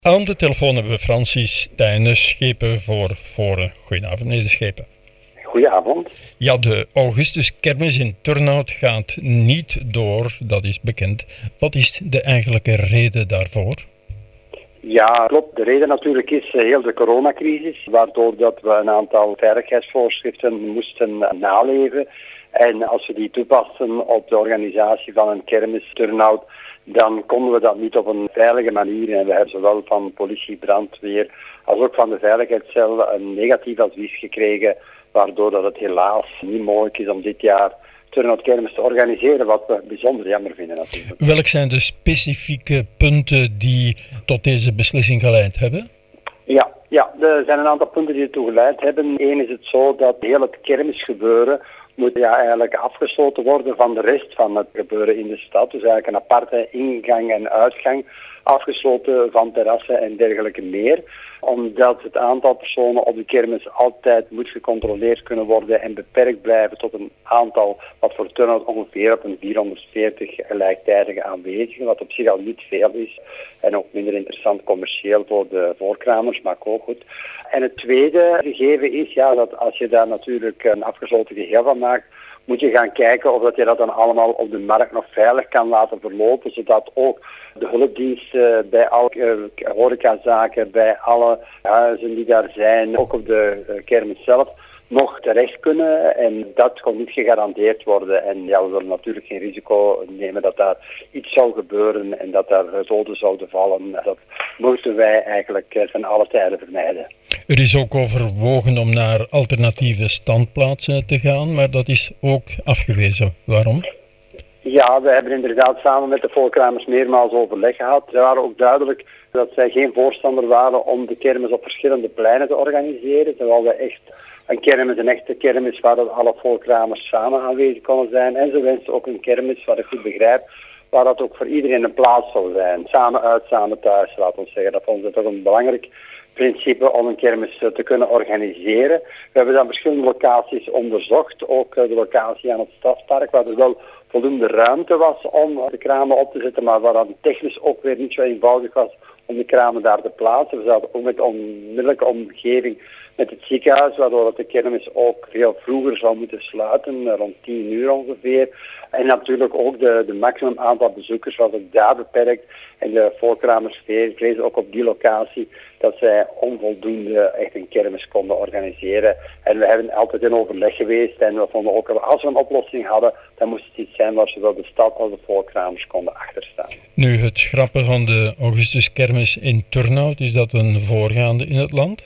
Aan de telefoon hebben we Francis Stijnen, Schepen voor Foren. Goedenavond, meneer Schepen. Goedenavond. Ja, de Augustuskermis in Turnhout gaat niet door, dat is bekend. Wat is de eigenlijke reden daarvoor? Ja, klopt. De reden natuurlijk is heel de coronacrisis, waardoor dat we een aantal veiligheidsvoorschriften moesten naleven. En als we die toepassen op de organisatie van een kermis Turnhout, dan konden we dat niet op een veilige manier. En we hebben zowel van politie, brandweer, als ook van de veiligheidscel een negatief advies gekregen, waardoor dat het helaas niet mogelijk is om dit jaar Turnhout Kermis te organiseren, wat we bijzonder jammer vinden natuurlijk. Welk zijn de specifieke punten die tot deze beslissing geleid hebben? Ja, er zijn een aantal punten die ertoe geleid hebben. Eén is het zo dat heel het kermisgebeuren moet eigenlijk afgesloten worden van de rest van het gebeuren in de stad. Dus eigenlijk een aparte ingang en uitgang, afgesloten van terrassen en dergelijke meer. Omdat het aantal personen op de kermis altijd moet gecontroleerd kunnen worden en beperkt blijven tot een aantal wat voor Turnhout ongeveer op een 440 gelijktijdige aanwezigen, wat op zich al niet veel is en ook minder interessant commercieel voor de voorkramers, maar ook goed. En het tweede gegeven is dat als je daar natuurlijk een afgesloten geheel van maakt, moet je gaan kijken of dat je dat dan allemaal op de markt nog veilig kan laten verlopen, zodat ook de hulpdiensten bij alle horecazaken, bij alle huizen die daar zijn, ook op de kermis zelf, nog terecht kunnen. En dat kon niet gegarandeerd worden. En we willen natuurlijk geen risico nemen dat daar iets zou gebeuren en dat daar doden zouden vallen. Dat moeten wij eigenlijk ten alle tijden vermijden. Er is ook overwogen om naar alternatieve standplaatsen te gaan, maar dat is ook afgewezen. Waarom? Ja, we hebben inderdaad samen met de voorkramers meermaals overleg gehad. Ze waren ook duidelijk dat zij geen voorstander waren om de kermis op verschillende pleinen te organiseren. Ze wilden echt een echte kermis waar dat alle voorkramers samen aanwezig konden zijn. En ze wensten ook een kermis, wat ik goed begrijp, waar dat ook voor iedereen een plaats zou zijn. Samen uit, samen thuis, laten we zeggen. Dat vonden ze toch een belangrijk principe om een kermis te kunnen organiseren. We hebben dan verschillende locaties onderzocht. Ook de locatie aan het Stadspark, waar er wel voldoende ruimte was om de kramen op te zetten, maar waar dan technisch ook weer niet zo eenvoudig was om de kramen daar te plaatsen. We zaten ook met de onmiddellijke omgeving met het ziekenhuis, waardoor de kermis ook veel vroeger zou moeten sluiten, rond 10 uur ongeveer. En natuurlijk ook de maximum aantal bezoekers was ook daar beperkt. En de voorkramers vrezen ook op die locatie dat zij onvoldoende echt een kermis konden organiseren. En we hebben altijd in overleg geweest en we vonden ook dat als we een oplossing hadden, dan moest het iets zijn waar zowel de stad als de voorkramers konden achterstaan. Nu, het schrappen van de Augustuskermis in Turnhout, is dat een voorgaande in het land?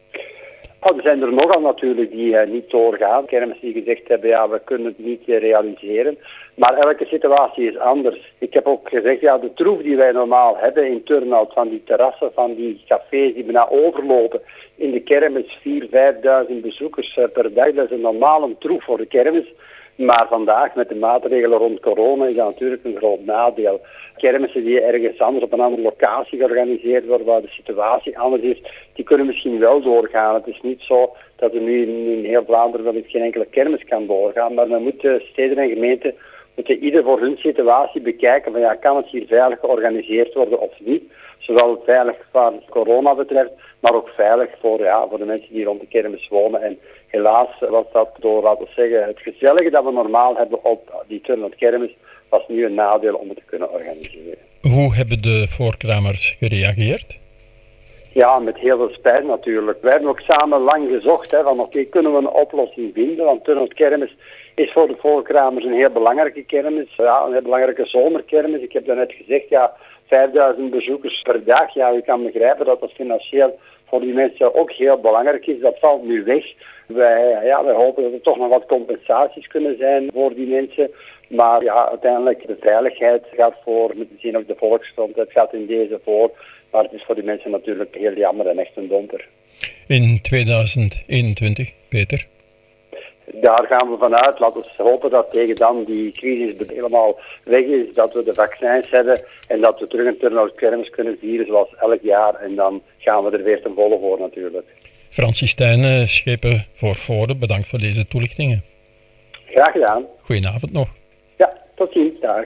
Er zijn er nogal natuurlijk die niet doorgaan. Kermis die gezegd hebben, we kunnen het niet realiseren. Maar elke situatie is anders. Ik heb ook gezegd, de troef die wij normaal hebben in Turnhout, van die terrassen, van die cafés die bijna overlopen in de kermis, 4.000-5.000 bezoekers per dag, dat is een normale troef voor de kermis. Maar vandaag, met de maatregelen rond corona, is dat natuurlijk een groot nadeel. Kermissen die ergens anders op een andere locatie georganiseerd worden, waar de situatie anders is, die kunnen misschien wel doorgaan. Het is niet zo dat er nu in heel Vlaanderen wel geen enkele kermis kan doorgaan, maar dan moeten steden en gemeenten ieder voor hun situatie bekijken van kan het hier veilig georganiseerd worden of niet. Zowel veilig wat corona betreft, maar ook veilig voor de mensen die rond de kermis wonen. En helaas was dat door, laten we zeggen, het gezellige dat we normaal hebben op die Turnhout Kermis, was nu een nadeel om het te kunnen organiseren. Hoe hebben de voorkramers gereageerd? Ja, met heel veel spijt natuurlijk. Wij hebben ook samen lang gezocht van kunnen we een oplossing vinden, want Turnhout Kermis is voor de voorkramers een heel belangrijke kermis, een heel belangrijke zomerkermis. Ik heb daarnet gezegd, 5.000 bezoekers per dag. Ja, u kan begrijpen dat dat financieel voor die mensen ook heel belangrijk is. Dat valt nu weg. Wij hopen dat er toch nog wat compensaties kunnen zijn voor die mensen. Maar uiteindelijk de veiligheid gaat voor, met zien ook de volksgezondheid gaat in deze voor. Maar het is voor die mensen natuurlijk heel jammer en echt een domper. In 2021, Peter? Daar gaan we vanuit. Laten we hopen dat tegen dan die crisis helemaal weg is, dat we de vaccins hebben en dat we terug een Turnhout Kermis kunnen vieren zoals elk jaar. En dan gaan we er weer ten volle voor natuurlijk. Francis Stijnen, Schepen voor Foren, bedankt voor deze toelichtingen. Graag gedaan. Goedenavond nog. Ja, tot ziens. Dag.